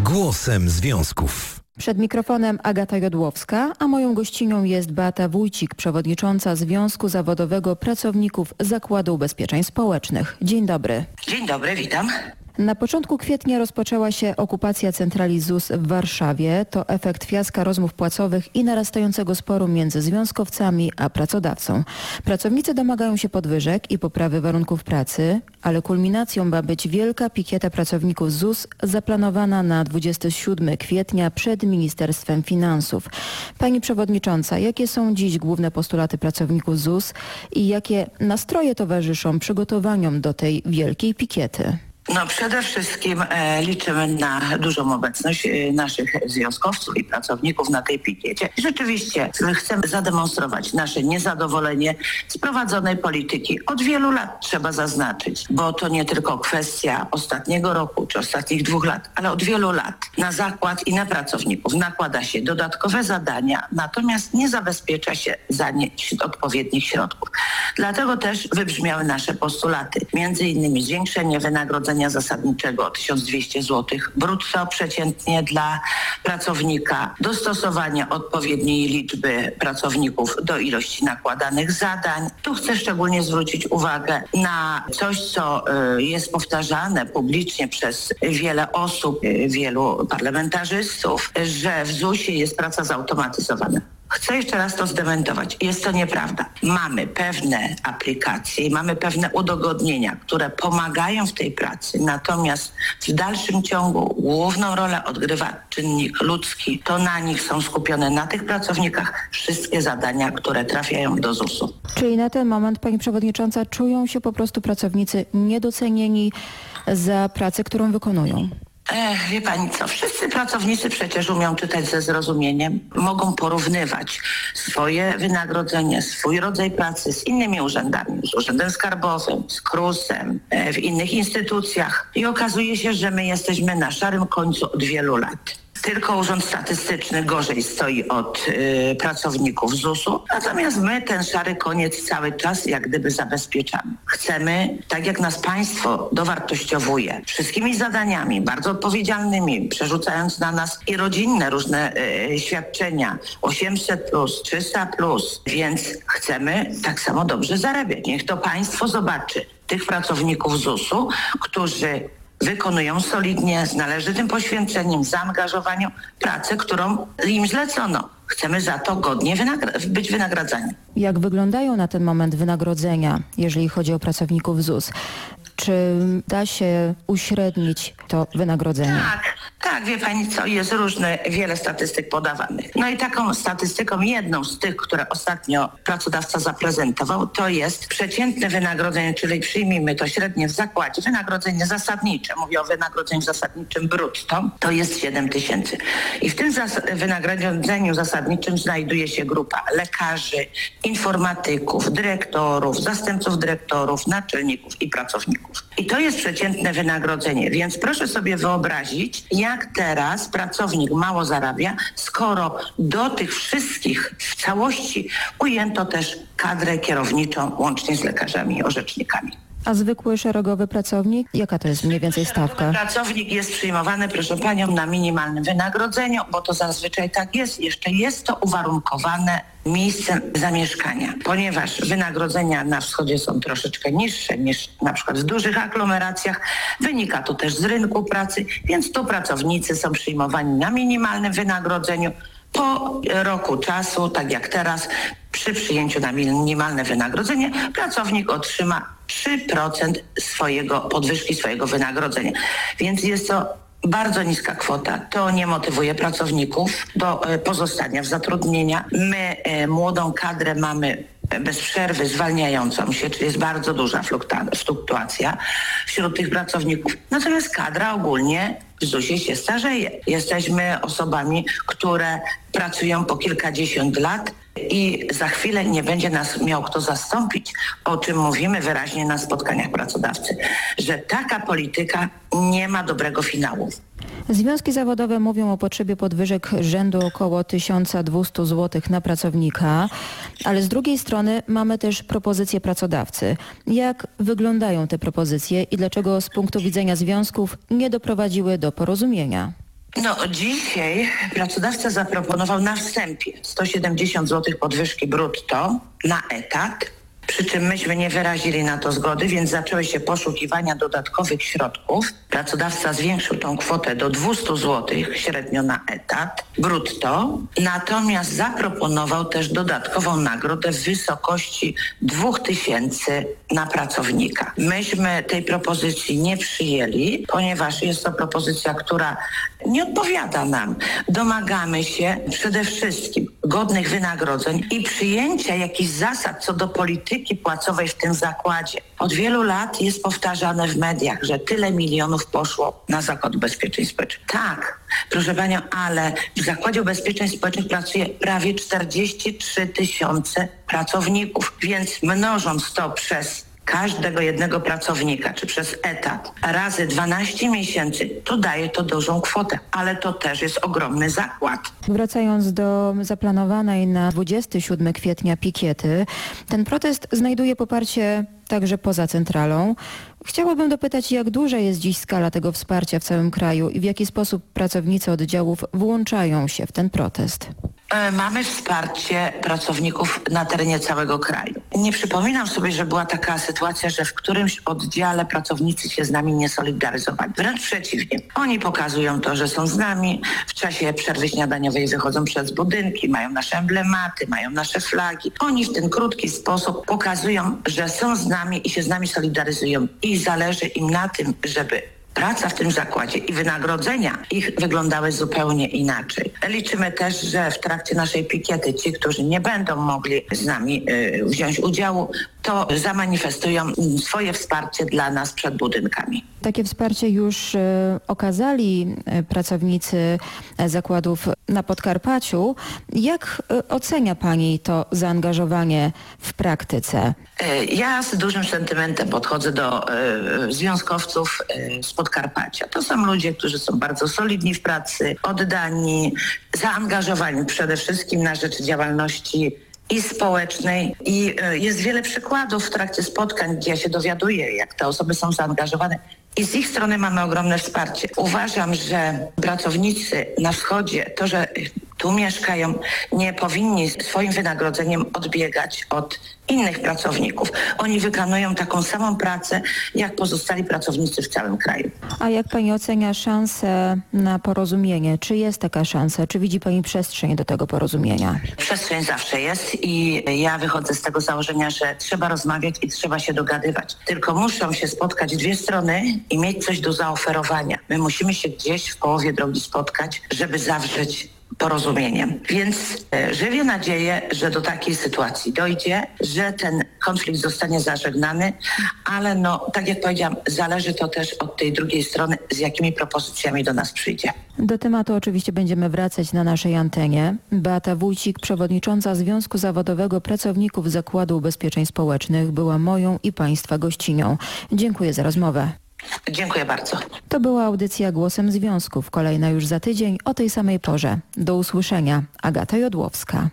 Głosem związków. Przed mikrofonem Agata Jodłowska, a moją gościnią jest Beata Wójcik, przewodnicząca Związku Zawodowego Pracowników Zakładu Ubezpieczeń Społecznych. Dzień dobry. Dzień dobry, witam. Na początku kwietnia rozpoczęła się okupacja centrali ZUS w Warszawie. To efekt fiaska rozmów płacowych i narastającego sporu między związkowcami a pracodawcą. Pracownicy domagają się podwyżek i poprawy warunków pracy, ale kulminacją ma być wielka pikieta pracowników ZUS zaplanowana na 27 kwietnia przed Ministerstwem Finansów. Pani przewodnicząca, jakie są dziś główne postulaty pracowników ZUS i jakie nastroje towarzyszą przygotowaniom do tej wielkiej pikiety? Przede wszystkim liczymy na dużą obecność naszych związkowców i pracowników na tej pikiecie. Rzeczywiście chcemy zademonstrować nasze niezadowolenie z prowadzonej polityki. Od wielu lat trzeba zaznaczyć, bo to nie tylko kwestia ostatniego roku czy ostatnich 2 lat, ale od wielu lat na zakład i na pracowników nakłada się dodatkowe zadania, natomiast nie zabezpiecza się za nie odpowiednich środków. Dlatego też wybrzmiały nasze postulaty. Między innymi zwiększenie wynagrodzenia zasadniczego o 1200 zł brutto przeciętnie dla pracownika, dostosowanie odpowiedniej liczby pracowników do ilości nakładanych zadań. Tu chcę szczególnie zwrócić uwagę na coś, co jest powtarzane publicznie przez wiele osób, wielu parlamentarzystów, że w ZUS-ie jest praca zautomatyzowana. Chcę jeszcze raz to zdementować. Jest to nieprawda. Mamy pewne aplikacje, mamy pewne udogodnienia, które pomagają w tej pracy, natomiast w dalszym ciągu główną rolę odgrywa czynnik ludzki. To na nich są skupione, na tych pracownikach, wszystkie zadania, które trafiają do ZUS-u. Czyli na ten moment, pani przewodnicząca, czują się po prostu pracownicy niedocenieni za pracę, którą wykonują? Wie pani co, wszyscy pracownicy przecież umią czytać ze zrozumieniem, mogą porównywać swoje wynagrodzenie, swój rodzaj pracy z innymi urzędami, z Urzędem Skarbowym, z KRUS-em, w innych instytucjach i okazuje się, że my jesteśmy na szarym końcu od wielu lat. Tylko Urząd Statystyczny gorzej stoi od pracowników ZUS-u, natomiast my ten szary koniec cały czas jak gdyby zabezpieczamy. Chcemy, tak jak nas państwo dowartościowuje wszystkimi zadaniami bardzo odpowiedzialnymi, przerzucając na nas i rodzinne różne świadczenia 800+, 300+, więc chcemy tak samo dobrze zarabiać. Niech to państwo zobaczy tych pracowników ZUS-u, którzy wykonują solidnie, z należytym poświęceniem, zaangażowaniem pracę, którą im zlecono. Chcemy za to godnie być wynagradzani. Jak wyglądają na ten moment wynagrodzenia, jeżeli chodzi o pracowników ZUS? Czy da się uśrednić to wynagrodzenie? Tak, wie pani co, jest wiele statystyk podawanych. I taką statystyką, jedną z tych, które ostatnio pracodawca zaprezentował, to jest przeciętne wynagrodzenie, czyli przyjmijmy to średnie w zakładzie, wynagrodzenie zasadnicze, mówię o wynagrodzeniu zasadniczym brutto, to jest 7 000. I w tym wynagrodzeniu zasadniczym znajduje się grupa lekarzy, informatyków, dyrektorów, zastępców dyrektorów, naczelników i pracowników. I to jest przeciętne wynagrodzenie, więc proszę sobie wyobrazić, jak teraz pracownik mało zarabia, skoro do tych wszystkich w całości ujęto też kadrę kierowniczą, łącznie z lekarzami i orzecznikami. A zwykły szeregowy pracownik? Jaka to jest mniej więcej stawka? Pracownik jest przyjmowany, proszę panią, na minimalnym wynagrodzeniu, bo to zazwyczaj tak jest. Jeszcze jest to uwarunkowane miejscem zamieszkania, ponieważ wynagrodzenia na wschodzie są troszeczkę niższe niż na przykład w dużych aglomeracjach. Wynika to też z rynku pracy, więc tu pracownicy są przyjmowani na minimalnym wynagrodzeniu. Po roku czasu, tak jak teraz, przy przyjęciu na minimalne wynagrodzenie, pracownik otrzyma 3% podwyżki swojego wynagrodzenia. Więc jest to bardzo niska kwota. To nie motywuje pracowników do pozostania w zatrudnienia. My młodą kadrę mamy bez przerwy zwalniającą się, czyli jest bardzo duża fluktuacja wśród tych pracowników. Natomiast kadra ogólnie w ZUS-ie się starzeje. Jesteśmy osobami, które pracują po kilkadziesiąt lat i za chwilę nie będzie nas miał kto zastąpić, o czym mówimy wyraźnie na spotkaniach pracodawcy, że taka polityka nie ma dobrego finału. Związki zawodowe mówią o potrzebie podwyżek rzędu około 1200 zł na pracownika, ale z drugiej strony mamy też propozycje pracodawcy. Jak wyglądają te propozycje i dlaczego z punktu widzenia związków nie doprowadziły do porozumienia? No dzisiaj pracodawca zaproponował na wstępie 170 zł podwyżki brutto na etat. Przy czym myśmy nie wyrazili na to zgody, więc zaczęły się poszukiwania dodatkowych środków. Pracodawca zwiększył tą kwotę do 200 zł średnio na etat brutto. Natomiast zaproponował też dodatkową nagrodę w wysokości 2000 na pracownika. Myśmy tej propozycji nie przyjęli, ponieważ jest to propozycja, która nie odpowiada nam. Domagamy się przede wszystkim godnych wynagrodzeń i przyjęcia jakichś zasad co do polityki płacowej w tym zakładzie. Od wielu lat jest powtarzane w mediach, że tyle milionów poszło na Zakład Ubezpieczeń Społecznych. Tak, proszę panią, ale w Zakładzie Ubezpieczeń Społecznych pracuje prawie 43 000 pracowników, więc mnożąc to przez każdego jednego pracownika, czy przez etat, razy 12 miesięcy, to daje to dużą kwotę, ale to też jest ogromny zakład. Wracając do zaplanowanej na 27 kwietnia pikiety, ten protest znajduje poparcie także poza centralą. Chciałabym dopytać, jak duża jest dziś skala tego wsparcia w całym kraju i w jaki sposób pracownicy oddziałów włączają się w ten protest? Mamy wsparcie pracowników na terenie całego kraju. Nie przypominam sobie, że była taka sytuacja, że w którymś oddziale pracownicy się z nami nie solidaryzowali. Wręcz przeciwnie. Oni pokazują to, że są z nami. W czasie przerwy śniadaniowej wychodzą przez budynki, mają nasze emblematy, mają nasze flagi. Oni w ten krótki sposób pokazują, że są z nami i się z nami solidaryzują. I zależy im na tym, żeby praca w tym zakładzie i wynagrodzenia ich wyglądały zupełnie inaczej. Liczymy też, że w trakcie naszej pikiety ci, którzy nie będą mogli z nami wziąć udziału, to zamanifestują swoje wsparcie dla nas przed budynkami. Takie wsparcie już okazali pracownicy zakładów na Podkarpaciu. Jak ocenia pani to zaangażowanie w praktyce? Ja z dużym sentymentem podchodzę do związkowców z Podkarpacia. To są ludzie, którzy są bardzo solidni w pracy, oddani, zaangażowani przede wszystkim na rzecz działalności i społecznej. I jest wiele przykładów w trakcie spotkań, gdzie ja się dowiaduję, jak te osoby są zaangażowane. I z ich strony mamy ogromne wsparcie. Uważam, że pracownicy na wschodzie, to, że tu mieszkają, nie powinni swoim wynagrodzeniem odbiegać od innych pracowników. Oni wykonują taką samą pracę, jak pozostali pracownicy w całym kraju. A jak pani ocenia szansę na porozumienie? Czy jest taka szansa? Czy widzi pani przestrzeń do tego porozumienia? Przestrzeń zawsze jest i ja wychodzę z tego założenia, że trzeba rozmawiać i trzeba się dogadywać. Tylko muszą się spotkać dwie strony i mieć coś do zaoferowania. My musimy się gdzieś w połowie drogi spotkać, żeby zawrzeć porozumieniem. Więc żywię nadzieję, że do takiej sytuacji dojdzie, że ten konflikt zostanie zażegnany, ale tak jak powiedziałam, zależy to też od tej drugiej strony, z jakimi propozycjami do nas przyjdzie. Do tematu oczywiście będziemy wracać na naszej antenie. Beata Wójcik, przewodnicząca Związku Zawodowego Pracowników Zakładu Ubezpieczeń Społecznych, była moją i państwa gościnią. Dziękuję za rozmowę. Dziękuję bardzo. To była audycja Głosem Związków. Kolejna już za tydzień o tej samej porze. Do usłyszenia. Agata Jodłowska.